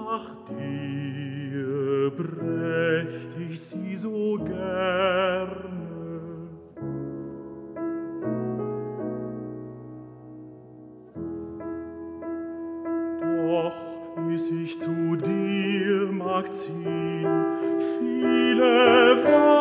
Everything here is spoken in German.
Nach dir brächt ich sie so gerne. Doch bis ich zu dir mag ziehn, viele